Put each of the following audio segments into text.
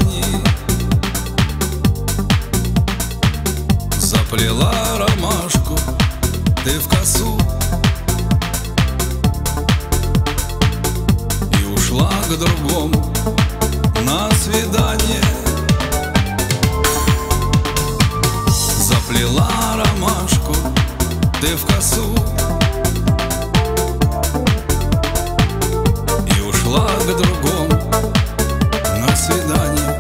свиданий. Заплела ромашку ты в косу и ушла к другому на свидание. Заплела ромашку ты в косу и ушла к другому на свидание.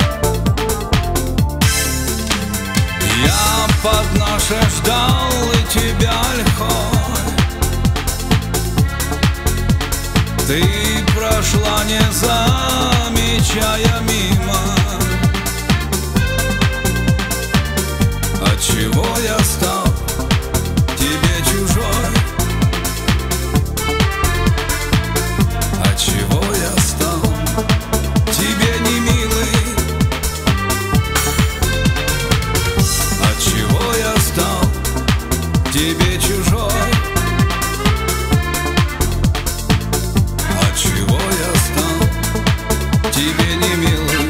Я под наше ждал и тебя лихой, ты прошла, не замечая мимо. Отчего я стал тебе чужой? Отчего я стал тебе не милый? Отчего я стал тебе чужой? Отчего я стал тебе не милый?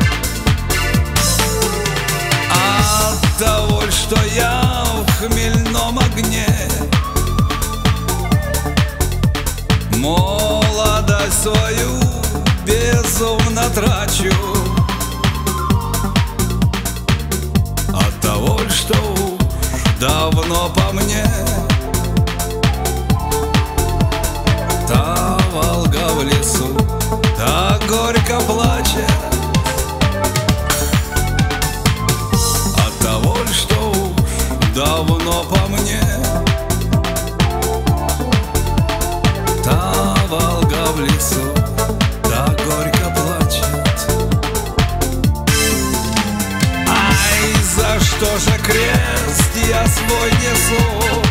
От того, что я в хмельном огне молодость свою безумно трачу. От того, что уж давно по мне та Волга в лесу так горько плачет. От того, что уж давно по мне та Волга в лесу так горько плачет. Ай, за что же крест я свой несу?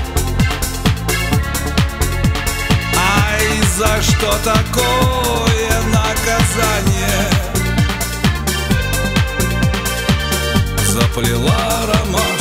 Ай, за что такое наказание? Заплела ромашку